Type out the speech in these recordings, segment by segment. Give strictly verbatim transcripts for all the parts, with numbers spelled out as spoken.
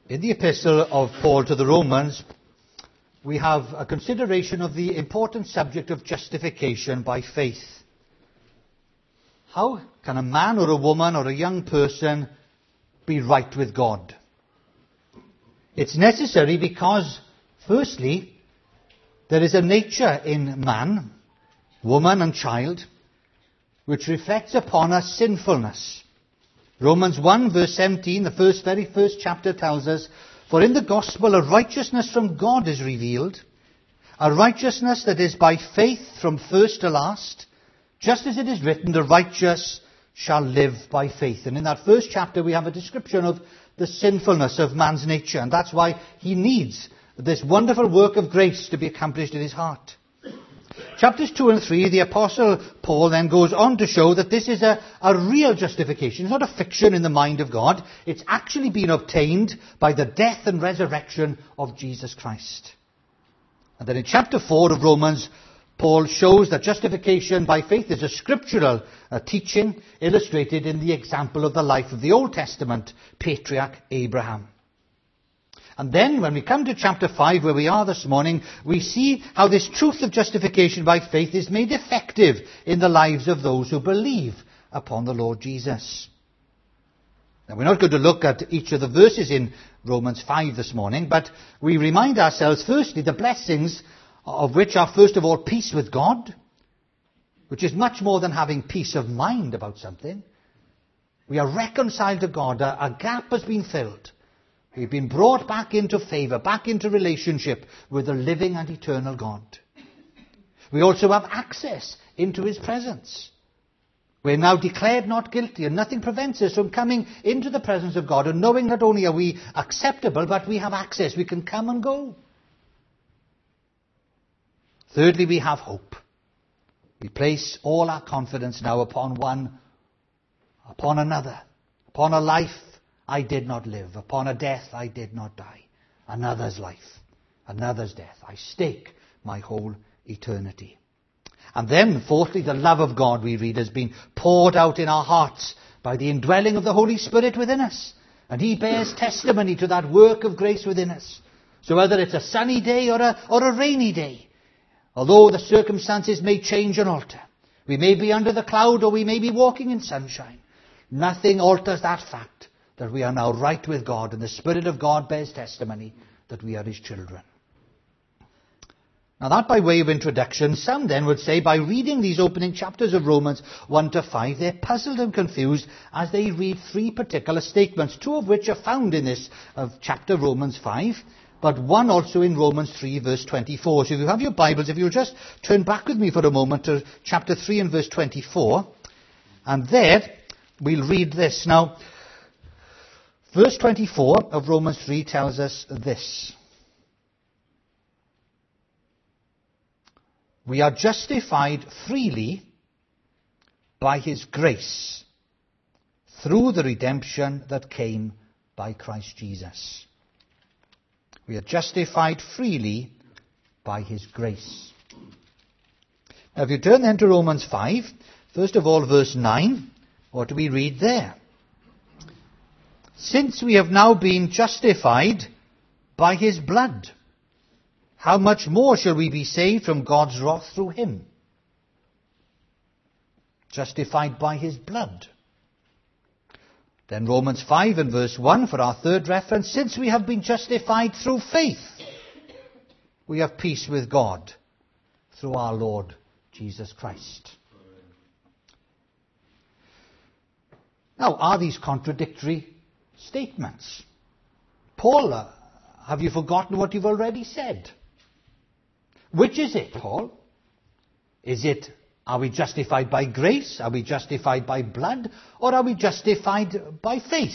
In the epistle of Paul to the Romans, we have a consideration of the important subject of justification by faith. How can a man or a woman or a young person be right with God? It's necessary because, firstly, there is a nature in man, woman and child, which reflects upon a sinfulness. Romans one verse seventeen, the first, very first chapter, tells us, "For in the gospel a righteousness from God is revealed, a righteousness that is by faith from first to last, just as it is written, the righteous shall live by faith." And in that first chapter we have a description of the sinfulness of man's nature, and that's why he needs this wonderful work of grace to be accomplished in his heart. Chapters two and three, the Apostle Paul then goes on to show that this is a, a real justification. It's not a fiction in the mind of God. It's actually been obtained by the death and resurrection of Jesus Christ. And then in chapter four of Romans, Paul shows that justification by faith is a scriptural uh, teaching illustrated in the example of the life of the Old Testament patriarch Abraham. And then when we come to chapter five, where we are this morning, we see how this truth of justification by faith is made effective in the lives of those who believe upon the Lord Jesus. Now, we're not going to look at each of the verses in Romans five this morning, but we remind ourselves, firstly, the blessings of which are, first of all, peace with God, which is much more than having peace of mind about something. We are reconciled to God. A, a gap has been filled. We've been brought back into favour, back into relationship with the living and eternal God. We also have access into his presence. We're now declared not guilty, and nothing prevents us from coming into the presence of God and knowing not only are we acceptable, but we have access. We can come and go. Thirdly, we have hope. We place all our confidence now upon one, upon another, upon a life I did not live, upon a death I did not die, another's life, another's death. I stake my whole eternity. And then, fourthly, the love of God, we read, has been poured out in our hearts by the indwelling of the Holy Spirit within us. And he bears testimony to that work of grace within us. So whether it's a sunny day or a, or a rainy day, although the circumstances may change and alter, we may be under the cloud or we may be walking in sunshine, nothing alters that fact that we are now right with God, and the Spirit of God bears testimony that we are his children. Now that by way of introduction, some then would say by reading these opening chapters of Romans one to five, they're puzzled and confused as they read three particular statements, two of which are found in this of chapter Romans five, but one also in Romans three verse twenty-four. So if you have your Bibles, if you'll just turn back with me for a moment to chapter three and verse twenty-four, and there we'll read this. Now, verse twenty-four of Romans three tells us this: "We are justified freely by his grace through the redemption that came by Christ Jesus." We are justified freely by his grace. Now if you turn then to Romans five, first of all verse nine, what do we read there? "Since we have now been justified by his blood, how much more shall we be saved from God's wrath through him?" Justified by his blood. Then Romans five and verse one for our third reference: "Since we have been justified through faith, we have peace with God through our Lord Jesus Christ." Now, are these contradictory statements? Paul, uh, have you forgotten what you've already said? Which is it, Paul? Is it, are we justified by grace? Are we justified by blood? Or are we justified by faith?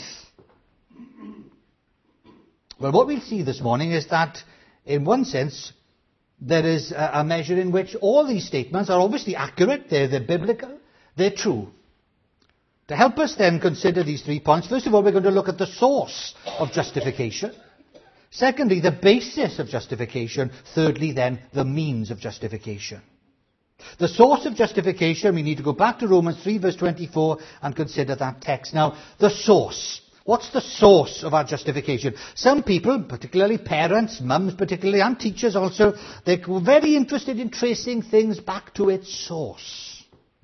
Well, what we'll see this morning is that, in one sense, there is a, a measure in which all these statements are obviously accurate, they're, they're biblical, they're true. To help us then consider these three points, first of all, we're going to look at the source of justification. Secondly, the basis of justification. Thirdly, then, the means of justification. The source of justification, we need to go back to Romans three verse twenty-four and consider that text. Now, the source. What's the source of our justification? Some people, particularly parents, mums particularly, and teachers also, they're very interested in tracing things back to its source.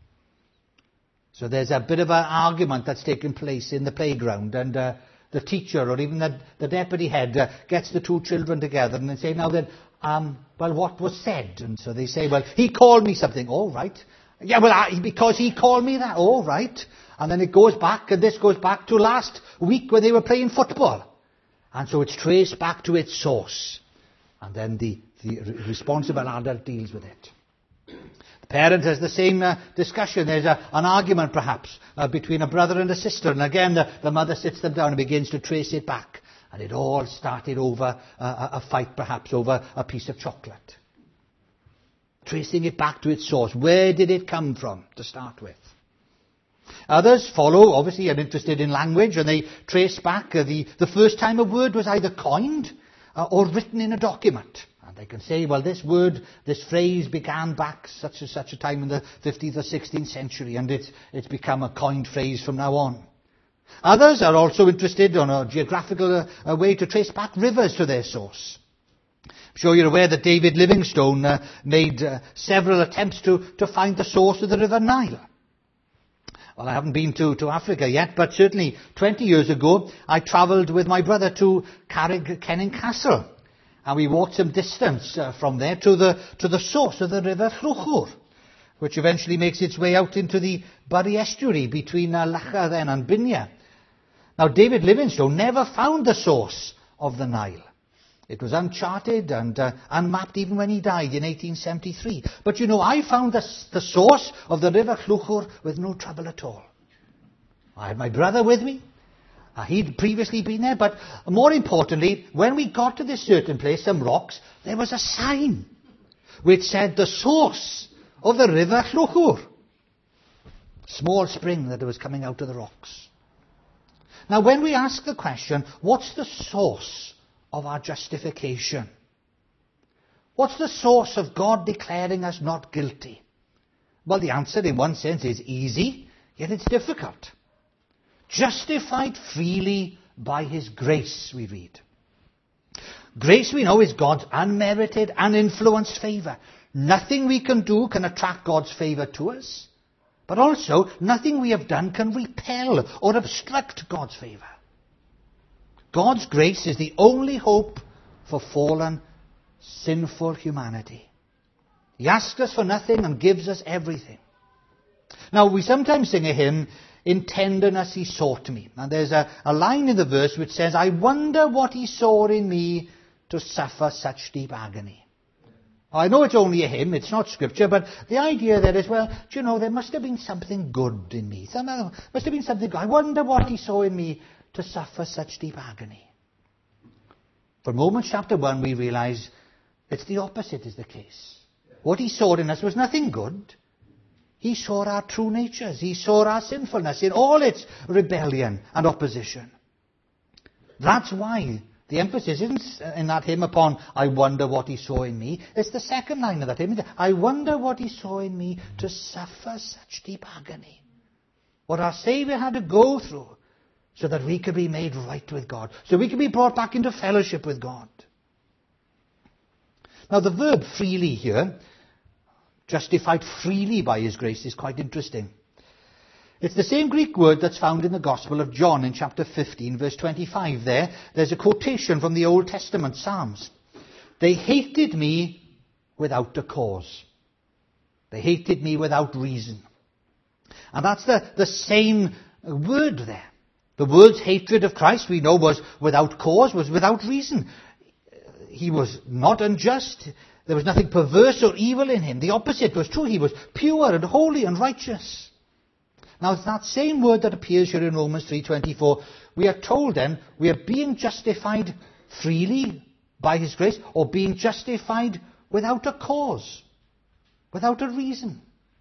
So there's a bit of an argument that's taking place in the playground, and uh, the teacher or even the, the deputy head uh, gets the two children together and they say, now then, um, well, what was said? And so they say, well, he called me something. Oh, right. Yeah, well, I, because he called me that. Oh, right. And then it goes back, and this goes back to last week when they were playing football. And so it's traced back to its source. And then the, the responsible adult deals with it. The parent has the same uh, discussion. There's a, an argument, perhaps, uh, between a brother and a sister. And again, the, the mother sits them down and begins to trace it back. And it all started over uh, a fight, perhaps, over a piece of chocolate. Tracing it back to its source. Where did it come from, to start with? Others follow, obviously, are interested in language, and they trace back uh, the, the first time a word was either coined uh, or written in a document. And they can say, well, this word, this phrase began back such and such a time in the fifteenth or sixteenth century, and it's, it's become a coined phrase from now on. Others are also interested on a geographical uh, a way to trace back rivers to their source. I'm sure you're aware that David Livingstone uh, made uh, several attempts to, to find the source of the River Nile. Well, I haven't been to, to Africa yet, but certainly twenty years ago, I travelled with my brother to Carrick-Kenning Castle. And we walked some distance uh, from there to the, to the source of the River Llwchwr, which eventually makes its way out into the Bury estuary between uh, Lachar then and Binia. Now, David Livingstone never found the source of the Nile. It was uncharted and uh, unmapped even when he died in eighteen seventy-three. But you know, I found the, the source of the River Llwchwr with no trouble at all. I had my brother with me. Uh, he'd previously been there, but more importantly, when we got to this certain place, some rocks, there was a sign which said the source of the River Llwchwr. Small spring that was coming out of the rocks. Now, when we ask the question, what's the source of our justification? What's the source of God declaring us not guilty? Well, the answer in one sense is easy, yet it's difficult. Justified freely by his grace, we read. Grace, we know, is God's unmerited, uninfluenced favour. Nothing we can do can attract God's favour to us, but also nothing we have done can repel or obstruct God's favour. God's grace is the only hope for fallen, sinful humanity. He asks us for nothing and gives us everything. Now, we sometimes sing a hymn, "In tenderness he sought me." And there's a, a line in the verse which says, "I wonder what he saw in me to suffer such deep agony." I know it's only a hymn, it's not scripture, but the idea there is, well, do you know, there must have been something good in me. Some, must have been something good. I wonder what he saw in me to suffer such deep agony. For Romans chapter one, we realize it's the opposite is the case. What he saw in us was nothing good. He saw our true natures. He saw our sinfulness in all its rebellion and opposition. That's why the emphasis isn't in that hymn upon, "I wonder what he saw in me." It's the second line of that hymn. "I wonder what he saw in me to suffer such deep agony." What our Saviour had to go through so that we could be made right with God. So we could be brought back into fellowship with God. Now the verb freely here, justified freely by his grace, is quite interesting. It's the same Greek word that's found in the Gospel of John in chapter fifteen, verse twenty-five there. There's a quotation from the Old Testament Psalms. "They hated me without a cause." They hated me without reason. And that's the, the same word there. The word's hatred of Christ, we know, was without cause, was without reason. He was not unjust. There was nothing perverse or evil in him. The opposite was true. He was pure and holy and righteous. Now, it's that same word that appears here in Romans three twenty-four. We are told then, we are being justified freely by his grace, or being justified without a cause, without a reason.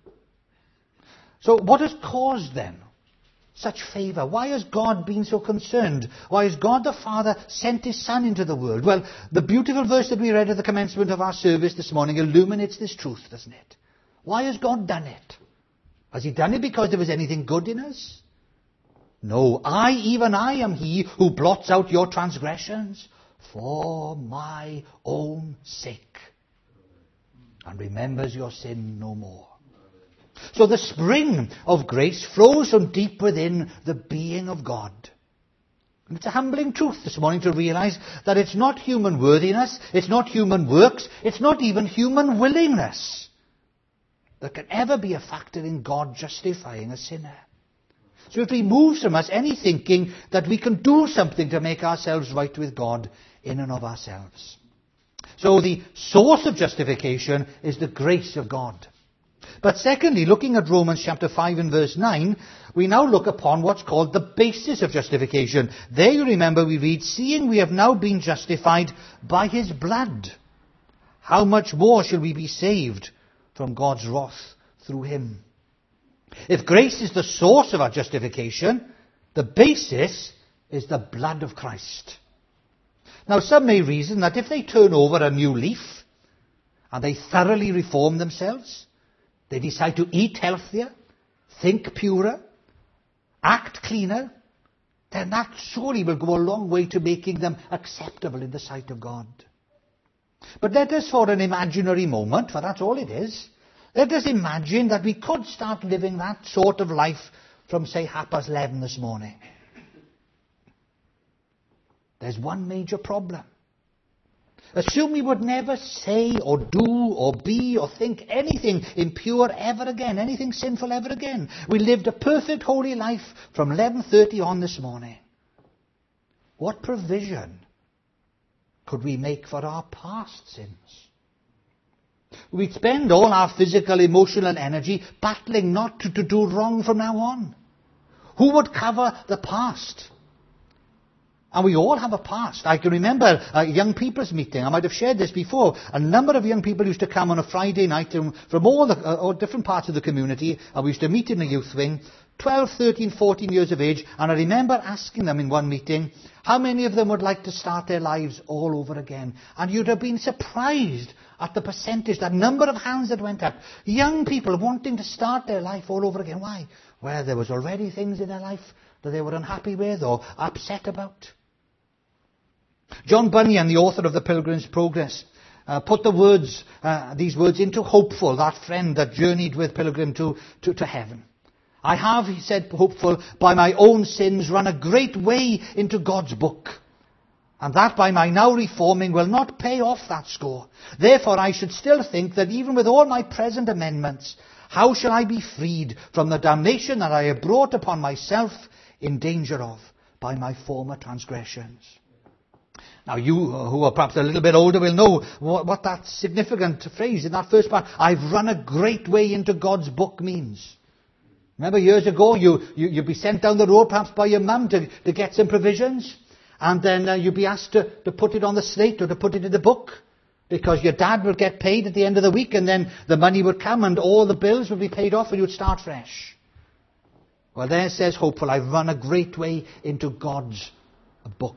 So what has caused then such favour? Why has God been so concerned? Why has God the Father sent his Son into the world? Well, the beautiful verse that we read at the commencement of our service this morning illuminates this truth, doesn't it? Why has God done it? Has he done it because there was anything good in us? No, I, even I, am he who blots out your transgressions for my own sake, and remembers your sin no more. So the spring of grace flows from deep within the being of God. And it's a humbling truth this morning to realize that it's not human worthiness, it's not human works, it's not even human willingness that can ever be a factor in God justifying a sinner. So it removes from us any thinking that we can do something to make ourselves right with God in and of ourselves. So the source of justification is the grace of God. But secondly, looking at Romans chapter five and verse nine, we now look upon what's called the basis of justification. There you remember we read, seeing we have now been justified by his blood, how much more shall we be saved from God's wrath through him? If grace is the source of our justification, the basis is the blood of Christ. Now some may reason that if they turn over a new leaf and they thoroughly reform themselves, they decide to eat healthier, think purer, act cleaner, then that surely will go a long way to making them acceptable in the sight of God. But let us, for an imaginary moment, for that's all it is, let us imagine that we could start living that sort of life from, say, half past eleven this morning. There's one major problem. Assume we would never say or do or be or think anything impure ever again, anything sinful ever again. We lived a perfect holy life from eleven thirty on this morning. What provision could we make for our past sins? We'd spend all our physical, emotional and energy battling not to, to do wrong from now on. Who would cover the past? And we all have a past. I can remember a young people's meeting. I might have shared this before. A number of young people used to come on a Friday night from all the uh, all different parts of the community. And we used to meet in the youth wing, twelve, thirteen, fourteen years of age. And I remember asking them in one meeting, how many of them would like to start their lives all over again? And you'd have been surprised at the percentage, that number of hands that went up. Young people wanting to start their life all over again. Why? Well, there was already things in their life that they were unhappy with or upset about. John Bunyan, the author of The Pilgrim's Progress, uh, put the words, uh, these words into Hopeful, that friend that journeyed with Pilgrim to, to, to heaven. I have, he said, Hopeful, by my own sins run a great way into God's book, and that by my now reforming will not pay off that score. Therefore I should still think that even with all my present amendments, how shall I be freed from the damnation that I have brought upon myself in danger of by my former transgressions? Now you who are perhaps a little bit older will know what, what that significant phrase in that first part, I've run a great way into God's book, means. Remember years ago you, you, you'd be sent down the road perhaps by your mum to, to get some provisions, and then uh, you'd be asked to, to put it on the slate or to put it in the book, because your dad would get paid at the end of the week and then the money would come and all the bills would be paid off and you'd start fresh. Well, there says Hopeful, I've run a great way into God's book.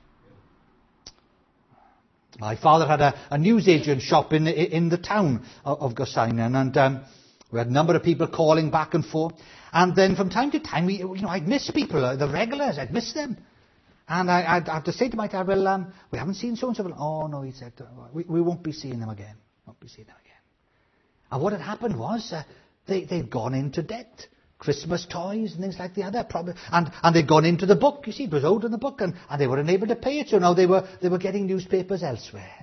My father had a, a newsagent shop in in the town of, of Gosainen, and um, we had a number of people calling back and forth. And then from time to time, we, you know, I'd miss people, uh, the regulars, I'd miss them. And I, I'd have to say to my dad, well, um, we haven't seen so-and-so. Oh, no, he said, we, we won't be seeing them again. Won't be seeing them again. And what had happened was uh, they, they'd gone into debt. Christmas toys and things like the other problem, and and they'd gone into the book. You see, it was owed in the book, and, and they were unable to pay it. So now they were they were getting newspapers elsewhere.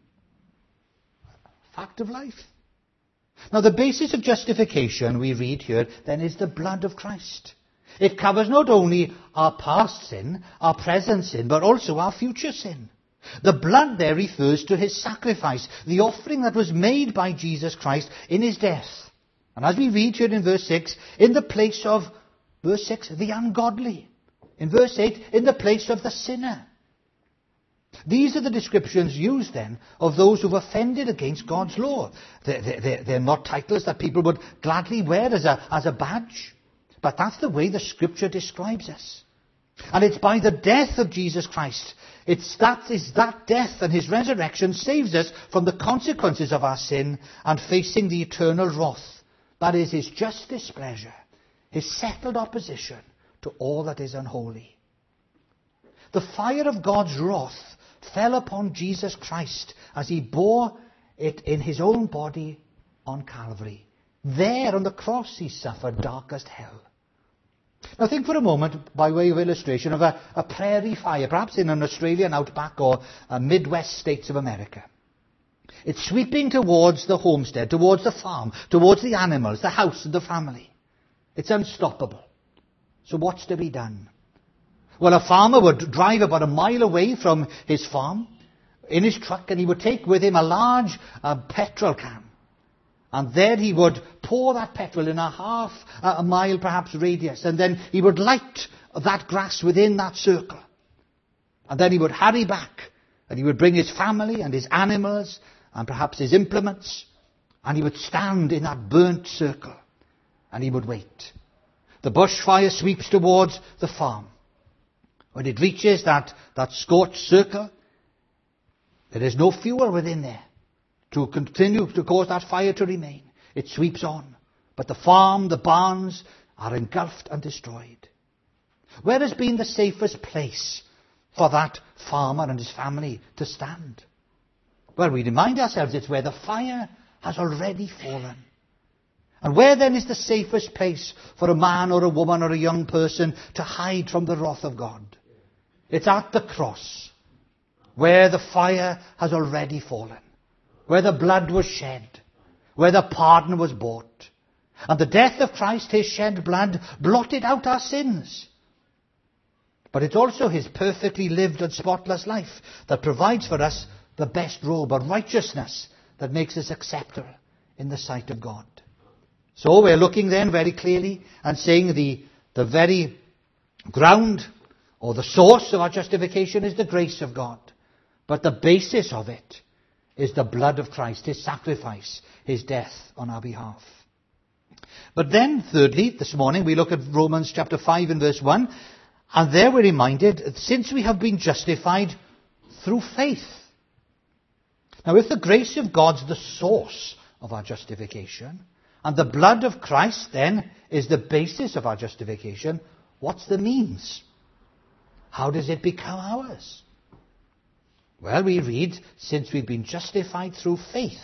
Fact of life. Now the basis of justification we read here then is the blood of Christ. It covers not only our past sin, our present sin, but also our future sin. The blood there refers to his sacrifice, the offering that was made by Jesus Christ in his death. And as we read here in verse six, in the place of, verse six, the ungodly. In verse eight, in the place of the sinner. These are the descriptions used then of those who've offended against God's law. They're, they're, they're not titles that people would gladly wear as a, as a badge. But that's the way the Scripture describes us. And it's by the death of Jesus Christ. It's that, it's that death and his resurrection saves us from the consequences of our sin and facing the eternal wrath. That is his just displeasure, his settled opposition to all that is unholy. The fire of God's wrath fell upon Jesus Christ as he bore it in his own body on Calvary. There on the cross he suffered darkest hell. Now think for a moment, by way of illustration, of a, a prairie fire, perhaps in an Australian outback or a Midwest states of America. It's sweeping towards the homestead, towards the farm, towards the animals, the house and the family. It's unstoppable. So what's to be done? Well, a farmer would drive about a mile away from his farm in his truck, and he would take with him a large uh, petrol can. And there he would pour that petrol in a half uh, a mile perhaps radius, and then he would light that grass within that circle. And then he would hurry back, and he would bring his family and his animals and perhaps his implements, and he would stand in that burnt circle, and he would wait. The bushfire sweeps towards the farm. When it reaches that, that scorched circle, there is no fuel within there to continue to cause that fire to remain. It sweeps on. But the farm, the barns are engulfed and destroyed. Where has been the safest place for that farmer and his family to stand? Well, we remind ourselves it's where the fire has already fallen. And where then is the safest place for a man or a woman or a young person to hide from the wrath of God? It's at the cross, where the fire has already fallen, where the blood was shed, where the pardon was bought. And the death of Christ, his shed blood, blotted out our sins. But it's also his perfectly lived and spotless life that provides for us the best robe of righteousness that makes us acceptable in the sight of God. So we're looking then very clearly and saying the, the very ground or the source of our justification is the grace of God. But the basis of it is the blood of Christ, his sacrifice, his death on our behalf. But then, thirdly, this morning we look at Romans chapter five and verse one, and there we're reminded, since we have been justified through faith. Now, if the grace of God's the source of our justification, and the blood of Christ then is the basis of our justification, what's the means? How does it become ours? Well, we read, since we've been justified through faith.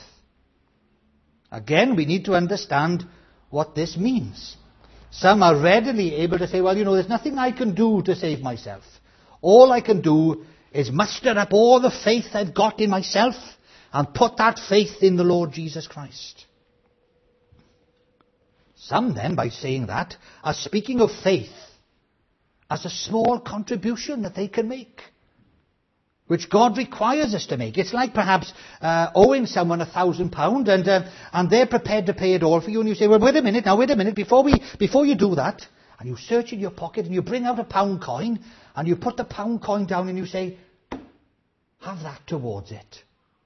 Again, we need to understand what this means. Some are readily able to say, well, you know, there's nothing I can do to save myself. All I can do is muster up all the faith I've got in myself and put that faith in the Lord Jesus Christ. Some then, by saying that, are speaking of faith as a small contribution that they can make, which God requires us to make. It's like perhaps uh, owing someone a thousand pound and uh, and they're prepared to pay it all for you, and you say, well, wait a minute, now wait a minute, before we before you do that, and you search in your pocket and you bring out a pound coin and you put the pound coin down and you say, have that towards it.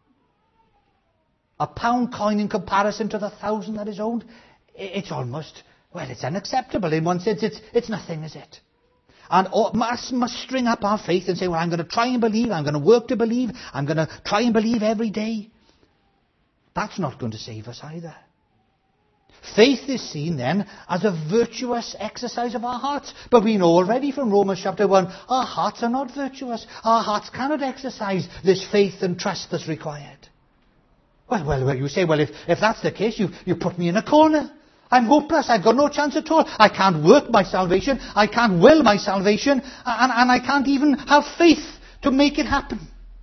A pound coin in comparison to the thousand that is owed, it's almost, well, it's unacceptable in one sense. It's it's nothing, is it? And us mustering up our faith and say, well, I'm going to try and believe, I'm going to work to believe, I'm going to try and believe every day. That's not going to save us either. Faith is seen then as a virtuous exercise of our hearts. But we know already from Romans chapter one, our hearts are not virtuous. Our hearts cannot exercise this faith and trust that's required. Well, well, well you say, well, if, if that's the case, you, you put me in a corner. I'm hopeless. I've got no chance at all. I can't work my salvation. I can't will my salvation. And, and I can't even have faith to make it happen.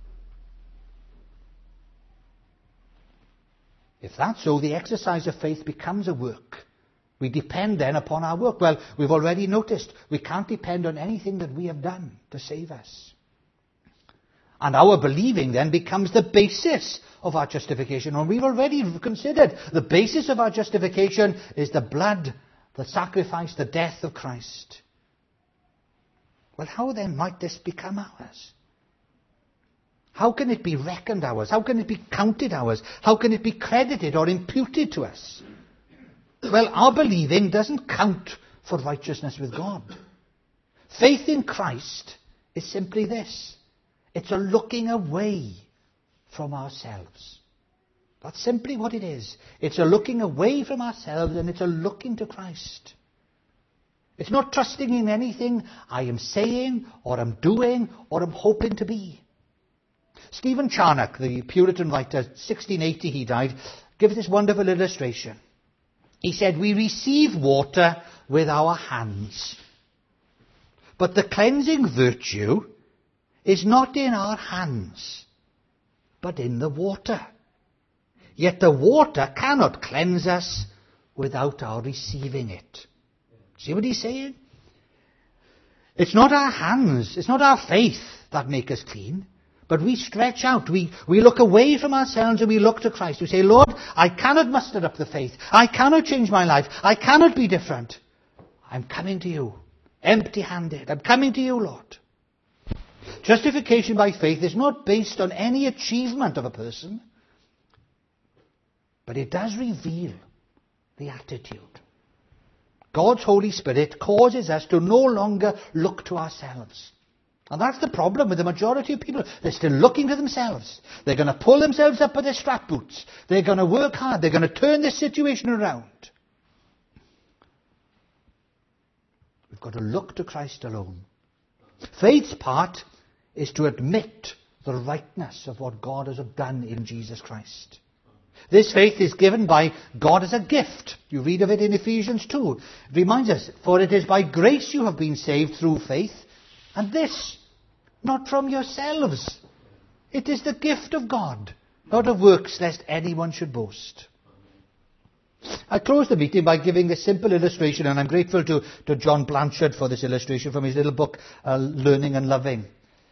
If that's so, the exercise of faith becomes a work. We depend then upon our work. Well, we've already noticed we can't depend on anything that we have done to save us. And our believing then becomes the basis of our justification. And we've already considered the basis of our justification is the blood, the sacrifice, the death of Christ. Well, how then might this become ours? How can it be reckoned ours? How can it be counted ours? How can it be credited or imputed to us? Well, our believing doesn't count for righteousness with God. Faith in Christ is simply this. It's a looking away from ourselves. That's simply what it is. It's a looking away from ourselves and it's a looking to Christ. It's not trusting in anything I am saying or I'm doing or I'm hoping to be. Stephen Charnock, the Puritan writer, sixteen eighty he died, gives this wonderful illustration. He said, we receive water with our hands, but the cleansing virtue is not in our hands, but in the water. Yet the water cannot cleanse us without our receiving it. See what he's saying? It's not our hands, it's not our faith that make us clean, but we stretch out, we, we look away from ourselves and we look to Christ. We say, Lord, I cannot muster up the faith. I cannot change my life. I cannot be different. I'm coming to you, empty-handed. I'm coming to you, Lord. Justification by faith is not based on any achievement of a person, but it does reveal the attitude. God's Holy Spirit causes us to no longer look to ourselves. And that's the problem with the majority of people. They're still looking to themselves. They're going to pull themselves up by their strap boots. They're going to work hard. They're going to turn this situation around. We've got to look to Christ alone. Faith's part is to admit the rightness of what God has done in Jesus Christ. This faith is given by God as a gift. You read of it in Ephesians two. It reminds us, for it is by grace you have been saved through faith, and this, not from yourselves. It is the gift of God, not of works, lest anyone should boast. I close the meeting by giving a simple illustration, and I'm grateful to, to John Blanchard for this illustration from his little book, uh, Learning and Loving.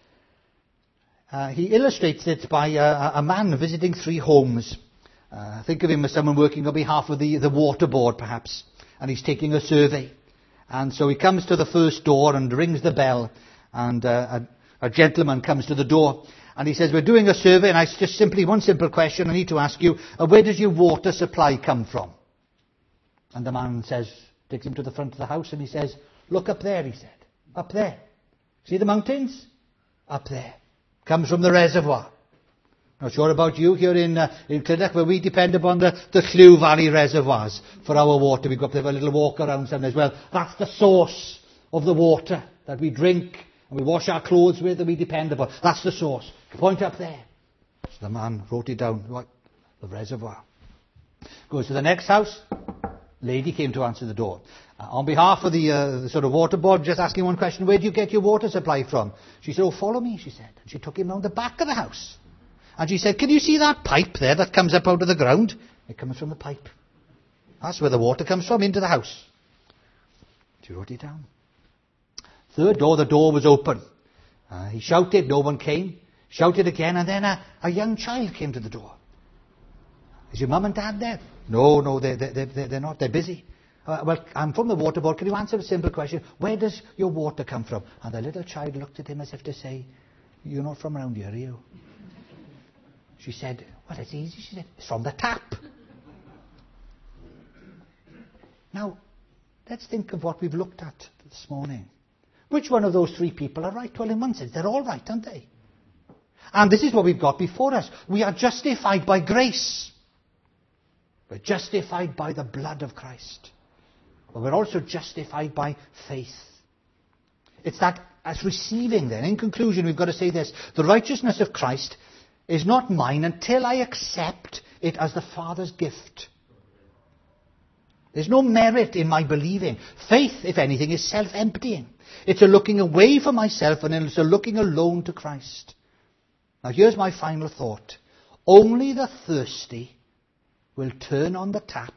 Uh, he illustrates it by uh, a man visiting three homes. Uh, think of him as someone working on behalf of the, the water board, perhaps, and he's taking a survey. And so he comes to the first door and rings the bell, and uh, a, a gentleman comes to the door, and he says, we're doing a survey, and I just simply, one simple question I need to ask you, uh, where does your water supply come from? And the man says, takes him to the front of the house, and he says, look up there, he said, up there. See the mountains? Up there. Comes from the reservoir. Not sure about you here in uh, in Clydach, where we depend upon the, the Lliw Valley reservoirs for our water. We go up there for a little walk around some as well. That's the source of the water that we drink and we wash our clothes with and we depend upon. That's the source. Point up there. So the man wrote it down. What? The reservoir. Goes to the next house. Lady came to answer the door. Uh, on behalf of the, uh, the sort of water board, just asking one question, where do you get your water supply from? She said, oh, follow me, she said. And she took him round the back of the house. And she said, can you see that pipe there that comes up out of the ground? It comes from the pipe. That's where the water comes from, into the house. She wrote it down. Third door, the door was open. Uh, he shouted, no one came. Shouted again, and then a, a young child came to the door. Is your mum and dad there? No, no, they're, they're, they're, they're not. They're busy. Uh, well, I'm from the water board. Can you answer a simple question? Where does your water come from? And the little child looked at him as if to say, you're not from around here, are you? She said, well, it's easy. She said, it's from the tap. Now, let's think of what we've looked at this morning. Which one of those three people are right? Well, in one sense, they're all right, aren't they? And this is what we've got before us. We are justified by grace. We're justified by the blood of Christ. But we're also justified by faith. It's that as receiving then. In conclusion, we've got to say this. The righteousness of Christ is not mine until I accept it as the Father's gift. There's no merit in my believing. Faith, if anything, is self-emptying. It's a looking away from myself and it's a looking alone to Christ. Now here's my final thought. Only the thirsty will turn on the tap.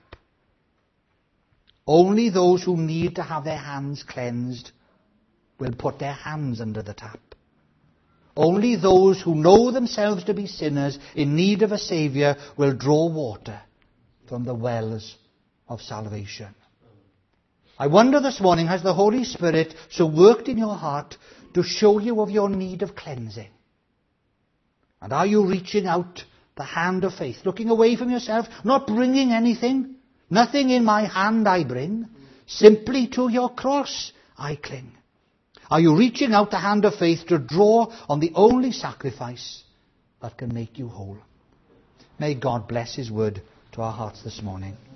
Only those who need to have their hands cleansed will put their hands under the tap. Only those who know themselves to be sinners in need of a Saviour will draw water from the wells of salvation. I wonder this morning, has the Holy Spirit so worked in your heart to show you of your need of cleansing? And are you reaching out the hand of faith, looking away from yourself, not bringing anything, nothing in my hand I bring, simply to your cross I cling? Are you reaching out the hand of faith to draw on the only sacrifice that can make you whole? May God bless His word to our hearts this morning.